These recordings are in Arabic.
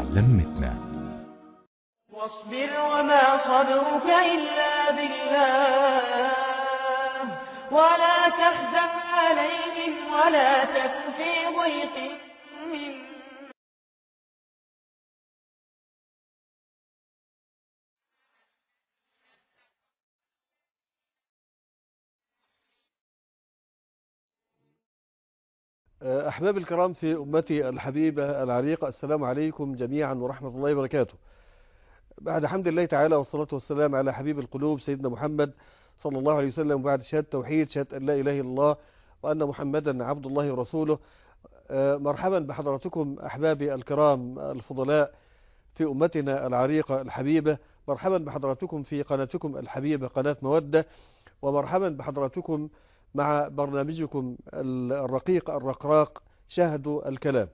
لمتنا. واصبر وما صبرك إلا بالله ولا تحزن عليهم ولا تك في ضيق من أحباب الكرام في أمتي الحبيبة العريقة، السلام عليكم جميعا ورحمة الله وبركاته. بعد حمد الله تعالى والصلاة والسلام على حبيب القلوب سيدنا محمد صلى الله عليه وسلم، وبعد شهادة توحيد، شهادة أن لا إله إلا الله وأن محمدا عبد الله ورسوله. مرحبا بحضراتكم أحبابي الكرام الفضلاء في أمتنا العريقة الحبيبة. مرحبا بحضراتكم في قناتكم الحبيبة قناة مودة، ومرحبا بحضراتكم مع برنامجكم الرقيق الرقراق شهد الكلام.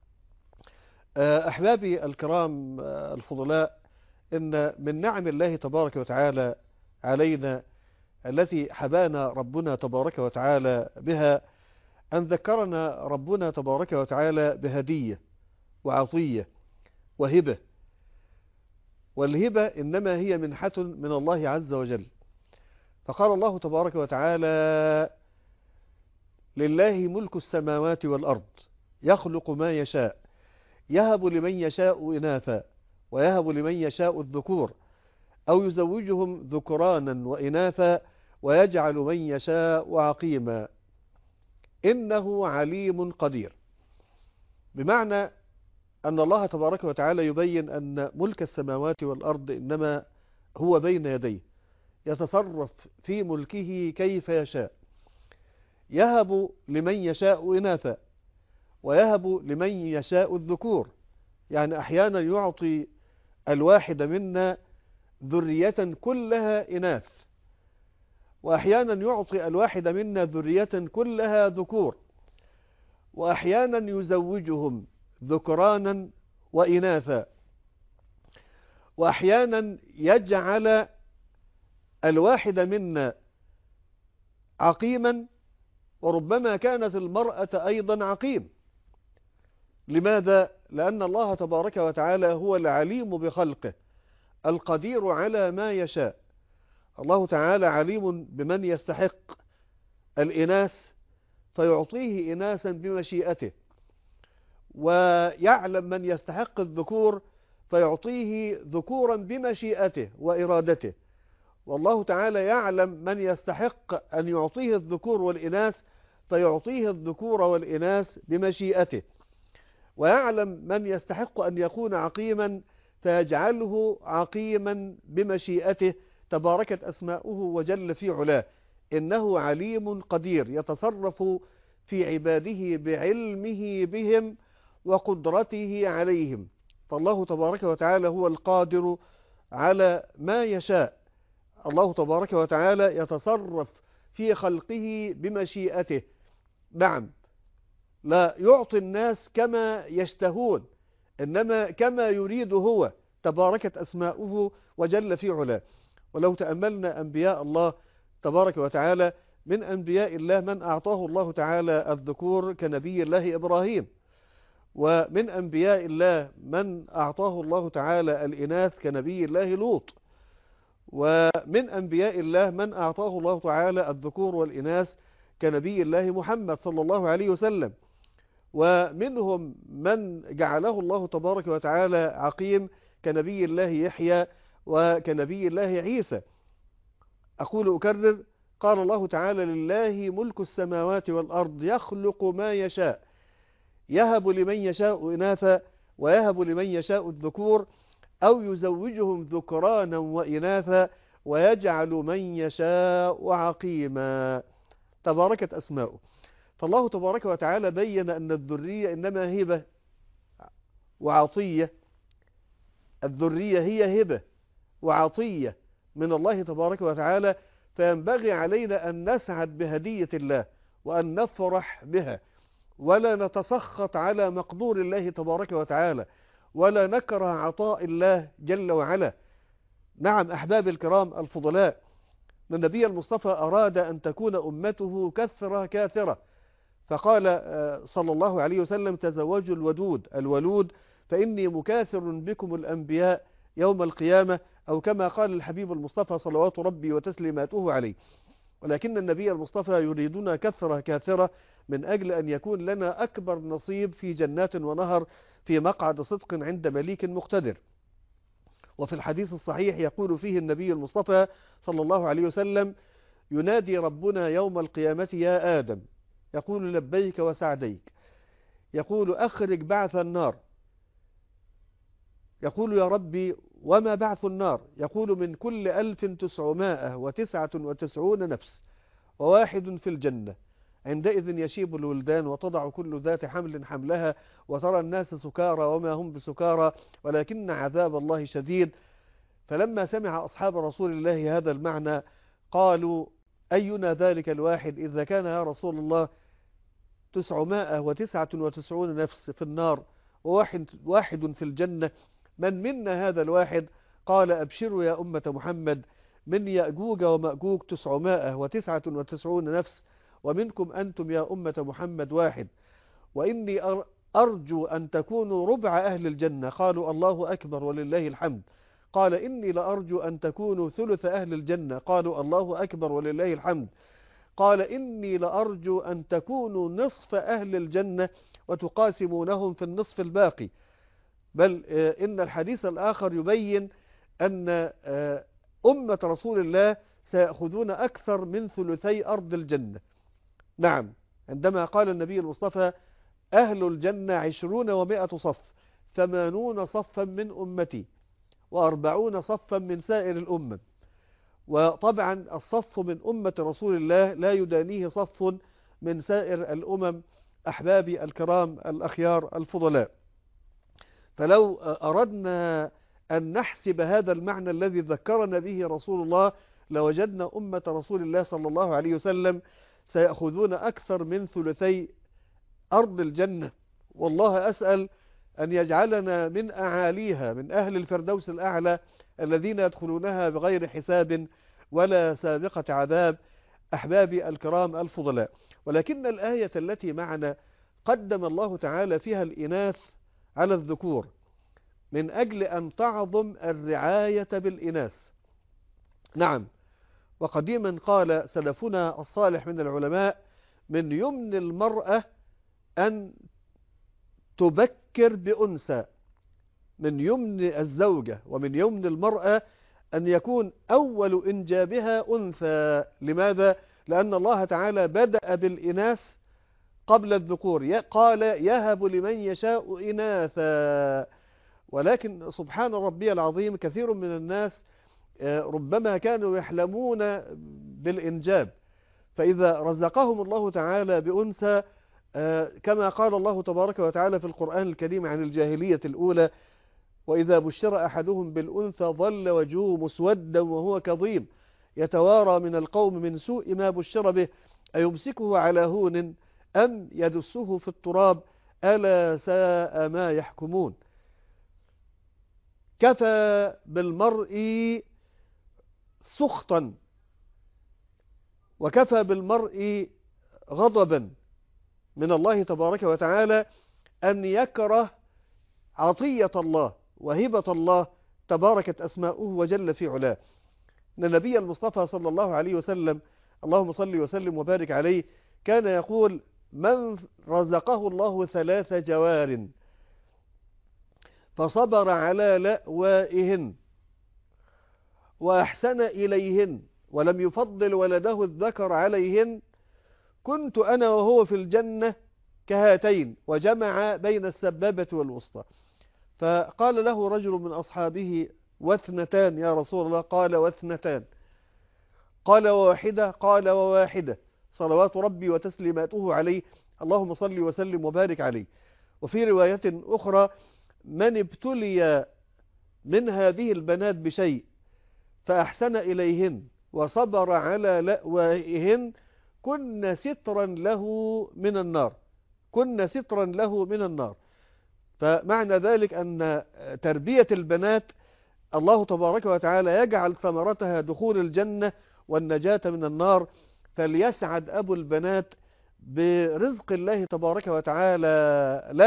أحبابي الكرام الفضلاء، إن من نعم الله تبارك وتعالى علينا التي حبانا ربنا تبارك وتعالى بها أن ذكرنا ربنا تبارك وتعالى بهدية وعطية وهبة، والهبة إنما هي منحة من الله عز وجل. فقال الله تبارك وتعالى: لله ملك السماوات والأرض يخلق ما يشاء يهب لمن يشاء إناثا ويهب لمن يشاء الذكور أو يزوجهم ذكرانا وإناثا ويجعل من يشاء عقيما إنه عليم قدير. بمعنى أن الله تبارك وتعالى يبين أن ملك السماوات والأرض إنما هو بين يديه، يتصرف في ملكه كيف يشاء، يهب لمن يشاء إناثا ويهب لمن يشاء الذكور. يعني أحيانا يعطي الواحد منا ذرية كلها إناث، وأحيانا يعطي الواحد منا ذرية كلها ذكور، وأحيانا يزوجهم ذكرانا وإناثا، وأحيانا يجعل الواحد منا عقيما، وربما كانت المرأة أيضا عقيم. لماذا؟ لأن الله تبارك وتعالى هو العليم بخلقه القدير على ما يشاء. الله تعالى عليم بمن يستحق الإناث فيعطيه إناثا بمشيئته، ويعلم من يستحق الذكور فيعطيه ذكورا بمشيئته وإرادته. والله تعالى يعلم من يستحق أن يعطيه الذكور والإناث فيعطيه الذكور والإناث بمشيئته، ويعلم من يستحق أن يكون عقيما فيجعله عقيما بمشيئته. تباركت أسماؤه وجل في علاه. إنه عليم قدير يتصرف في عباده بعلمه بهم وقدرته عليهم. فالله تبارك وتعالى هو القادر على ما يشاء. الله تبارك وتعالى يتصرف في خلقه بمشيئته. نعم، لا يعطي الناس كما يشتهون، إنما كما يريد هو. تباركت أسماؤه وجل في علاه. ولو تأملنا أنبياء الله تبارك وتعالى، من أنبياء الله من أعطاه الله تعالى الذكور كنبي الله إبراهيم، ومن أنبياء الله من أعطاه الله تعالى الإناث كنبي الله لوط، ومن أنبياء الله من أعطاه الله تعالى الذكور والإناث كنبي الله محمد صلى الله عليه وسلم، ومنهم من جعله الله تبارك وتعالى عقيم كنبي الله يحيى وكنبي الله عيسى. أقول أكرر: قال الله تعالى: لله ملك السماوات والأرض يخلق ما يشاء يهب لمن يشاء إناثا ويهب لمن يشاء الذكور أو يزوجهم ذكرانا وإناثا ويجعل من يشاء عقيما. تباركت أسماؤه. فالله تبارك وتعالى بين أن الذرية إنما هبة وعطية. الذرية هي هبة وعطية من الله تبارك وتعالى، فينبغي علينا أن نسعد بهدية الله وأن نفرح بها، ولا نتسخط على مقدور الله تبارك وتعالى، ولا نكره عطاء الله جل وعلا. نعم أحباب الكرام الفضلاء، النبي المصطفى أراد أن تكون أمته كثرة كاثرة، فقال صلى الله عليه وسلم: تزوجوا الودود الولود فإني مكاثر بكم الأنبياء يوم القيامة، أو كما قال الحبيب المصطفى صلوات ربي وتسليماته عليه. ولكن النبي المصطفى يريدنا كثرة كاثرة من أجل أن يكون لنا أكبر نصيب في جنات ونهر في مقعد صدق عند مليك مقتدر. وفي الحديث الصحيح يقول فيه النبي المصطفى صلى الله عليه وسلم: ينادي ربنا يوم القيامة يا آدم، يقول لبيك وسعديك، يقول أخرج بعث النار، يقول يا ربي وما بعث النار؟ يقول من كل 1999 نفس وواحد في الجنة. عندئذ يشيب الولدان وتضع كل ذات حمل حملها وترى الناس سكارى وما هم بسكارى ولكن عذاب الله شديد. فلما سمع أصحاب رسول الله هذا المعنى قالوا: أينا ذلك الواحد إذا كان يا رسول الله 999 نفس في النار وواحد في الجنة، من منا هذا الواحد؟ قال: أبشروا يا أمة محمد، من يأجوج ومأجوج 999 نفس، ومنكم أنتم يا أمة محمد واحد، وإني أرجو أن تكونوا ربع أهل الجنة. قالوا: الله أكبر ولله الحمد. قال: إني لأرجو أن تكونوا ثلث أهل الجنة. قالوا: الله أكبر ولله الحمد. قال: إني لأرجو أن تكونوا نصف أهل الجنة وتقاسمونهم في النصف الباقي. بل إن الحديث الآخر يبين أن أمة رسول الله سيأخذون أكثر من ثلثي أرض الجنة. نعم، عندما قال النبي المصطفى: أهل الجنة 20 و100 صف، 80 صفا من أمتي و40 صفا من سائر الأمم. وطبعا الصف من أمة رسول الله لا يدانيه صف من سائر الأمم. أحبابي الكرام الأخيار الفضلاء، فلو أردنا أن نحسب هذا المعنى الذي ذكرنا به رسول الله لوجدنا أمة رسول الله صلى الله عليه وسلم سيأخذون أكثر من ثلثي أرض الجنة. والله أسأل أن يجعلنا من أعاليها، من أهل الفردوس الأعلى الذين يدخلونها بغير حساب ولا سابقة عذاب. أحبابي الكرام الفضلاء، ولكن الآية التي معنا قدم الله تعالى فيها الإناث على الذكور من أجل أن تعظم الرعاية بالإناث. نعم، وقديما قال سلفنا الصالح من العلماء: من يمن المرأة أن تبكر بأنثى. من يمن الزوجة ومن يمن المرأة أن يكون أول إنجابها أنثى. لماذا؟ لأن الله تعالى بدأ بالإناث قبل الذكور، قال: يهب لمن يشاء إناثا. ولكن سبحان ربي العظيم، كثير من الناس ربما كانوا يحلمون بالإنجاب، فإذا رزقهم الله تعالى بأنثى كما قال الله تبارك وتعالى في القرآن الكريم عن الجاهلية الأولى: وإذا بشر أحدهم بالأنثى ظل وجهه مسودا وهو كظيم يتوارى من القوم من سوء ما بشر به أيمسكه على هون أم يدسه في التراب ألا ساء ما يحكمون. كفى بالمرء سخطا وكفى بالمرء غضبا من الله تبارك وتعالى أن يكره عطية الله وهبة الله تباركت أسماؤه وجل في علاه. إن النبي المصطفى صلى الله عليه وسلم، اللهم صل وسلم وبارك عليه، كان يقول: من رزقه الله 3 جوار فصبر على لأوائهن وأحسن إليهن ولم يفضل ولده الذكر عليهن كنت أنا وهو في الجنة كهاتين، وجمع بين السبابة والوسطى. فقال له رجل من أصحابه: واثنتان يا رسول الله؟ قال: واثنتان. قال: وواحدة؟ قال: وواحدة، صلوات ربي وتسليماته عليه، اللهم صل وسلم وبارك عليه. وفي رواية أخرى: من ابتلي من هذه البنات بشيء فأحسن إليهن وصبر على لأوائهن كن سترا له من النار، كن سترا له من النار. فمعنى ذلك أن تربية البنات الله تبارك وتعالى يجعل ثمرتها دخول الجنة والنجاة من النار. فليسعد أبو البنات برزق الله تبارك وتعالى له،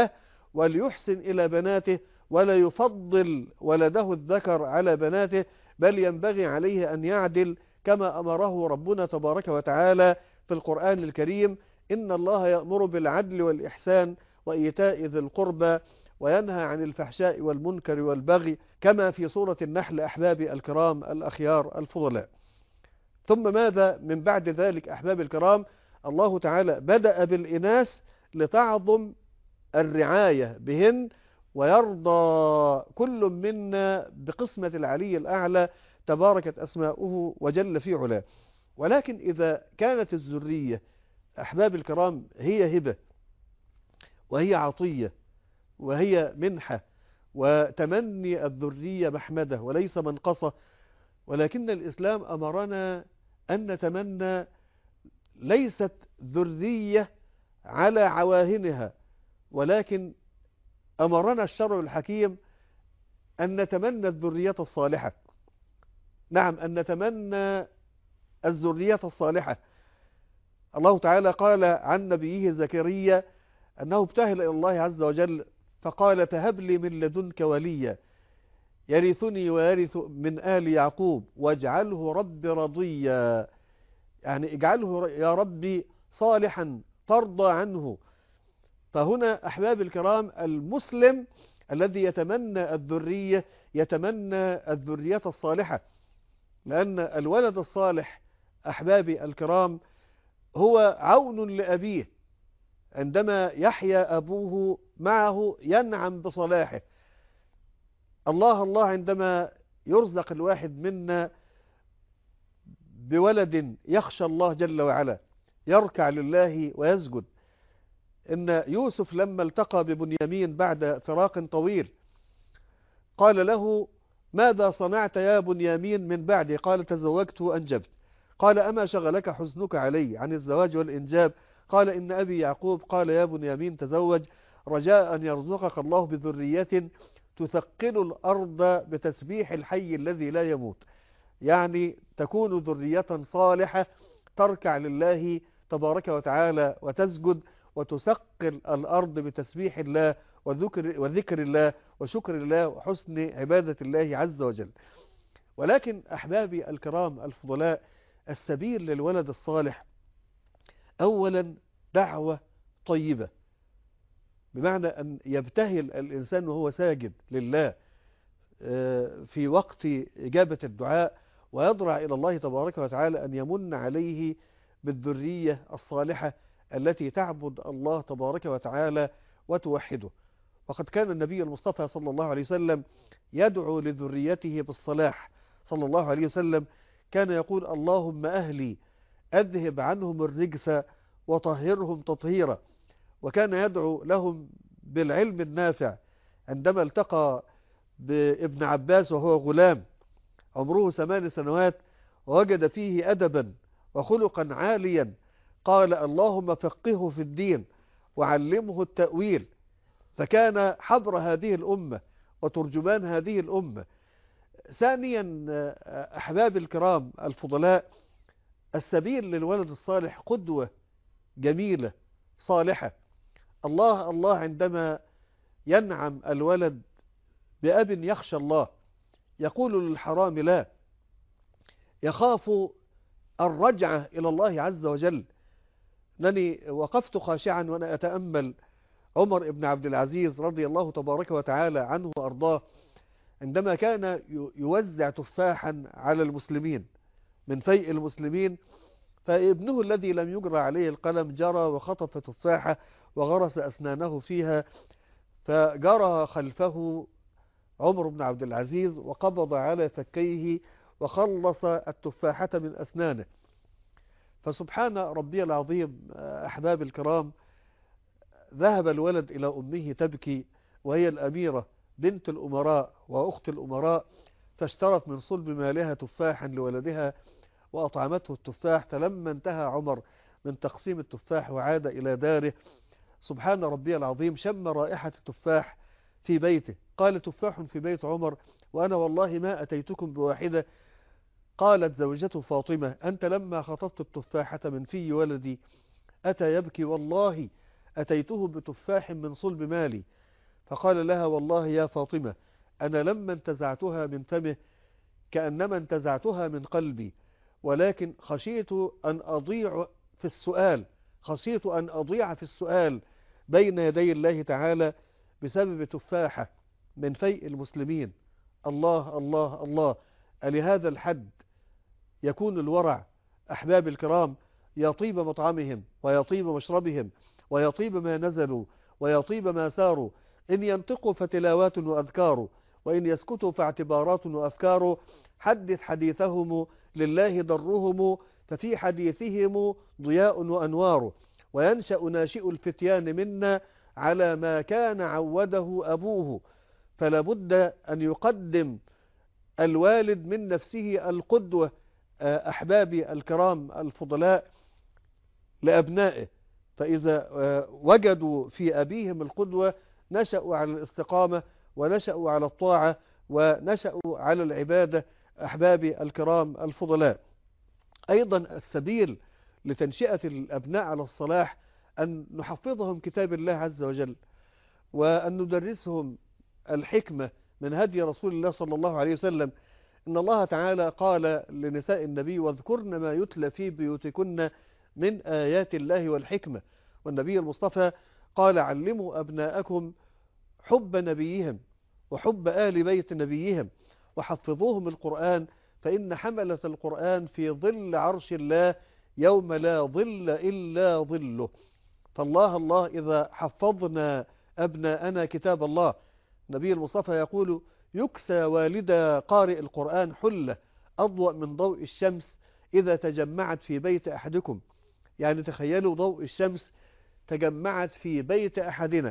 وليحسن إلى بناته ولا يفضل ولده الذكر على بناته، بل ينبغي عليه أن يعدل كما أمره ربنا تبارك وتعالى في القرآن الكريم: إن الله يأمر بالعدل والإحسان وإيتاء ذي القربى وينهى عن الفحشاء والمنكر والبغي، كما في سورة النحل. أحبابي الكرام الأخيار الفضلاء، ثم ماذا من بعد ذلك أحبابي الكرام؟ الله تعالى بدأ بالإناث لتعظم الرعاية بهن ويرضى كل منا بقسمة العلي الأعلى تباركت أسماؤه وجل في علاه. ولكن إذا كانت الذرية أحباب الكرام هي هبة وهي عطية وهي منحة، وتمني الذرية محمدة وليس منقصة، ولكن الإسلام أمرنا أن نتمنى ليست ذرية على عواهنها، ولكن أمرنا الشرع الحكيم أن نتمنى الذرية الصالحة. نعم، أن نتمنى الذرية الصالحة. الله تعالى قال عن نبيه زكريا أنه ابتهل إلى الله عز وجل فقال: فهب لي من لدنك وليا يرثني ويرث من آل يعقوب واجعله رب رضيا، يعني اجعله يا ربي صالحا ترضى عنه. فهنا أحباب الكرام المسلم الذي يتمنى الذرية يتمنى الذرية الصالحة، لأن الولد الصالح أحبابي الكرام هو عون لأبيه، عندما يحيا أبوه معه ينعم بصلاحه. الله عندما يرزق الواحد منا بولد يخشى الله جل وعلا يركع لله ويسجد. إن يوسف لما التقى ببنيامين بعد فراق طويل قال له: ماذا صنعت يا بنيامين من بعدي؟ قال: تزوجت وأنجبت. قال: أما شغلك حزنك علي عن الزواج والإنجاب؟ قال: إن أبي يعقوب قال يا بنيامين تزوج رجاء أن يرزقك الله بذرية تثقل الأرض بتسبيح الحي الذي لا يموت، يعني تكون ذرية صالحة تركع لله تبارك وتعالى وتسجد وتثقل الأرض بتسبيح الله وذكر الله وشكر الله وحسن عبادة الله عز وجل. ولكن أحبابي الكرام الفضلاء، السبيل للولد الصالح أولا دعوة طيبة، بمعنى أن يبتهل الإنسان وهو ساجد لله في وقت إجابة الدعاء، ويضرع إلى الله تبارك وتعالى أن يمن عليه بالذرية الصالحة التي تعبد الله تبارك وتعالى وتوحده. وقد كان النبي المصطفى صلى الله عليه وسلم يدعو لذريته بالصلاح صلى الله عليه وسلم، كان يقول: اللهم أهلي أذهب عنهم الرجس وطهرهم تطهيرا. وكان يدعو لهم بالعلم النافع. عندما التقى بابن عباس وهو غلام عمره 8 سنوات ووجد فيه أدبا وخلقا عاليا، قال: اللهم فقهه في الدين وعلمه التأويل، فكان حبر هذه الأمة وترجمان هذه الأمة. ثانيا أحباب الكرام الفضلاء، السبيل للولد الصالح قدوة جميلة صالحة. الله عندما ينعم الولد بأب يخشى الله يقول للحرام لا، يخاف الرجعة إلى الله عز وجل. أنني وقفت خاشعا وأنا أتأمل عمر بن عبد العزيز رضي الله تبارك وتعالى عنه وأرضاه، عندما كان يوزع تفاحا على المسلمين من فيء المسلمين، فابنه الذي لم يجرى عليه القلم جرى وخطف تفاحة وغرس أسنانه فيها، فجرى خلفه عمر بن عبد العزيز وقبض على فكيه وخلص التفاحة من أسنانه. فسبحان ربي العظيم أحباب الكرام، ذهب الولد إلى أمه تبكي وهي الأميرة بنت الأمراء وأخت الأمراء، فاشترت من صلب مالها تفاحا لولدها وأطعمته التفاح. فلما انتهى عمر من تقسيم التفاح وعاد إلى داره، سبحان ربي العظيم، شم رائحة التفاح في بيته. قال: تفاح في بيت عمر وأنا والله ما أتيتكم بواحدة. قالت زوجته فاطمة: أنت لما خطفت التفاحة من في ولدي أتى يبكي، والله أتيته بتفاح من صلب مالي. فقال لها: والله يا فاطمة، أنا لما انتزعتها من فمه كأنما انتزعتها من قلبي، ولكن خشيت أن أضيع في السؤال، خشيت أن أضيع في السؤال بين يدي الله تعالى بسبب تفاحة من فيء المسلمين. الله الله الله، ألهذا الحد يكون الورع أحباب الكرام؟ يطيب مطعمهم ويطيب مشربهم ويطيب ما نزلوا ويطيب ما ساروا، إن ينطقوا فتلاوات وأذكار، وإن يسكتوا فاعتبارات وأفكار. حدث حديثهم لله ضرهم، ففي حديثهم ضياء وأنوار. وينشأ ناشئ الفتيان منا على ما كان عوده أبوه، فلا بد أن يقدم الوالد من نفسه القدوة أحبابي الكرام الفضلاء لأبنائه، فإذا وجدوا في أبيهم القدوة نشأوا على الاستقامة ونشأوا على الطاعة ونشأوا على العبادة أحبابي الكرام الفضلاء. أيضا السبيل لتنشئة الأبناء على الصلاح أن نحفظهم كتاب الله عز وجل، وأن ندرسهم الحكمة من هدي رسول الله صلى الله عليه وسلم. إن الله تعالى قال لنساء النبي: واذكرن ما يتلى في بيوتكن من آيات الله والحكمة. والنبي المصطفى قال: علموا أبناءكم حب نبيهم وحب آل بيت نبيهم، وحفظوهم القرآن، فإن حملة القرآن في ظل عرش الله يوم لا ظل إلا ظله. فالله الله إذا حفظنا أبناءنا كتاب الله. النبي المصطفى يقول: يكسى والد قارئ القرآن حلة أضوأ من ضوء الشمس إذا تجمعت في بيت أحدكم. يعني تخيلوا ضوء الشمس تجمعت في بيت أحدنا،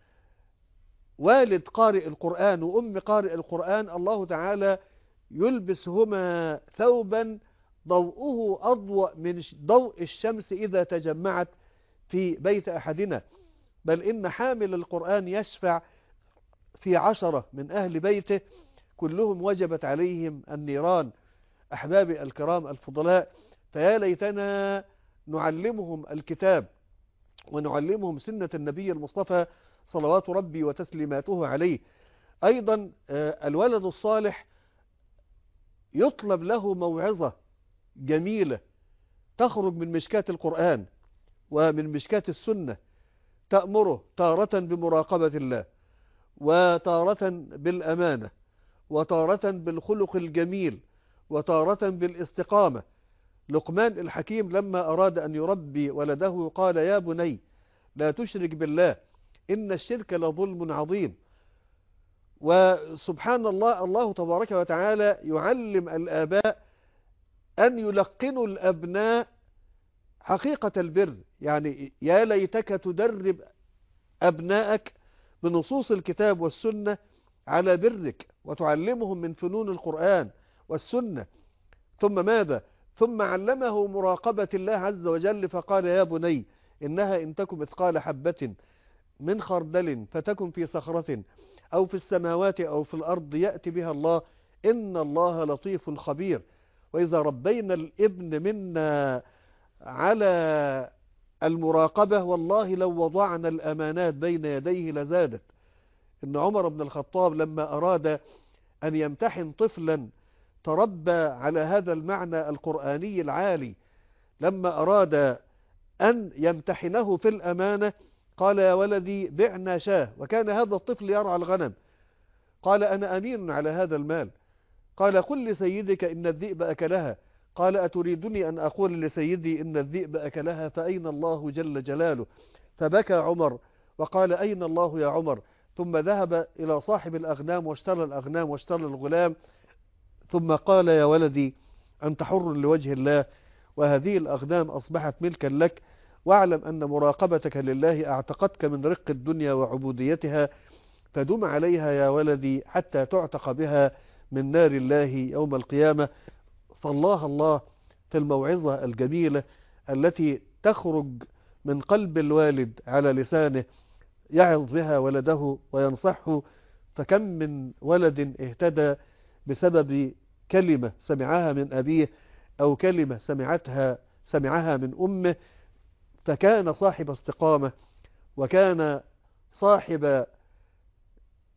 والد قارئ القرآن وأم قارئ القرآن، الله تعالى يلبسهما ثوبا ضوءه أضوأ من ضوء الشمس إذا تجمعت في بيت أحدنا. بل إن حامل القرآن يشفع في 10 من أهل بيته كلهم وجبت عليهم النيران. أحبابي الكرام الفضلاء، فيا ليتنا نعلمهم الكتاب ونعلمهم سنة النبي المصطفى صلوات ربي وتسليماته عليه. أيضا الولد الصالح يطلب له موعظة جميلة تخرج من مشكاة القرآن ومن مشكاة السنة، تأمره تارة بمراقبة الله، وتارة بالأمانة، وتارة بالخلق الجميل، وتارة بالاستقامة. لقمان الحكيم لما أراد أن يربي ولده قال: يا بني لا تشرك بالله إن الشرك لظلم عظيم. وسبحان الله، الله تبارك وتعالى يعلم الآباء أن يلقنوا الأبناء حقيقة البر. يعني يا ليتك تدرب أبنائك بنصوص الكتاب والسنة على برك، وتعلمهم من فنون القرآن والسنة. ثم ماذا؟ ثم علمه مراقبة الله عز وجل، فقال: يا بني إنها إن تكن مثقال حبة من خردل فتكن في صخرة أو في السماوات أو في الأرض يأتي بها الله إن الله لطيف خبير. وإذا ربينا الابن منا على المراقبة والله لو وضعنا الأمانات بين يديه لزادت. إن عمر بن الخطاب لما أراد أن يمتحن طفلا تربى على هذا المعنى القرآني العالي، لما أراد أن يمتحنه في الأمانة قال: يا ولدي بعنا شاه، وكان هذا الطفل يرعى الغنم. قال: أنا أمين على هذا المال. قال: قل لسيدك إن الذئب أكلها. قال: أتريدني أن أقول لسيدي إن الذئب أكلها؟ فأين الله جل جلاله؟ فبكى عمر وقال: أين الله يا عمر؟ ثم ذهب إلى صاحب الأغنام واشترى الأغنام واشترى الغلام، ثم قال: يا ولدي أنت حر لوجه الله، وهذه الأغنام أصبحت ملكا لك، واعلم أن مراقبتك لله أعتقتك من رق الدنيا وعبوديتها، فدم عليها يا ولدي حتى تعتق بها من نار الله يوم القيامة. فالله الله في الموعظة الجميلة التي تخرج من قلب الوالد على لسانه يعظ بها ولده وينصحه. فكم من ولد اهتدى بسبب كلمة سمعها من أبيه أو كلمة سمعها من أمه، فكان صاحب استقامة، وكان صاحب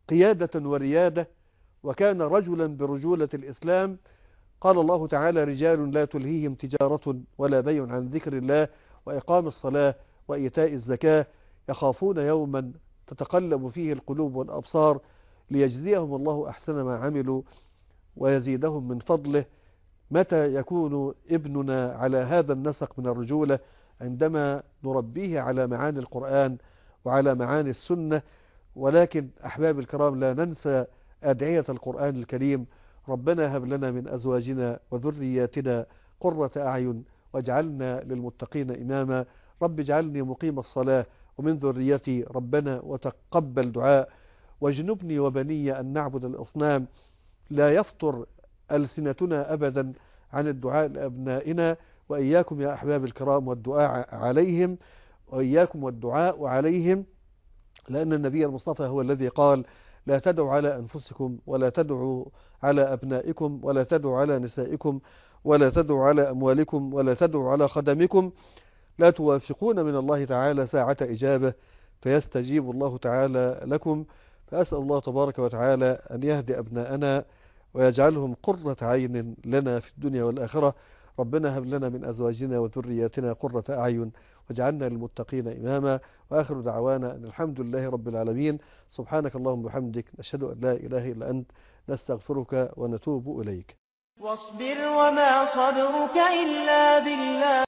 قيادة وريادة، وكان رجلا برجولة الإسلام. قال الله تعالى: رجال لا تلهيهم تجارة ولا بيع عن ذكر الله وإقام الصلاة وإيتاء الزكاة يخافون يوما تتقلب فيه القلوب والأبصار ليجزيهم الله أحسن ما عملوا ويزيدهم من فضله. متى يكون ابننا على هذا النسق من الرجولة؟ عندما نربيه على معاني القرآن وعلى معاني السنة. ولكن أحباب الكرام، لا ننسى أدعية القرآن الكريم: ربنا هب لنا من أزواجنا وذرياتنا قرة أعين واجعلنا للمتقين إماما. رب اجعلني مقيم الصلاة ومن ذريتي ربنا وتقبل دعاء، واجنبني وبني أن نعبد الأصنام. لا يفطر ألسنتنا أبدا عن الدعاء لأبنائنا، وإياكم يا أحباب الكرام والدعاء عليهم، وإياكم والدعاء عليهم، لأن النبي المصطفى هو الذي قال: لا تدعوا على أنفسكم ولا تدعوا على أبنائكم ولا تدعوا على نسائكم ولا تدعوا على أموالكم ولا تدعوا على خدمكم، لا توافقون من الله تعالى ساعة إجابة فيستجيب الله تعالى لكم. فأسأل الله تبارك وتعالى أن يهدي أبناءنا ويجعلهم قرة عين لنا في الدنيا والآخرة. ربنا هب لنا من أزواجنا وذرياتنا قرة أعين واجعلنا للمتقين إماما. وآخر دعوانا أن الحمد لله رب العالمين. سبحانك اللهم وبحمدك، نشهد أن لا إله إلا أنت، نستغفرك ونتوب إليك. واصبر وما صبرك إلا بالله.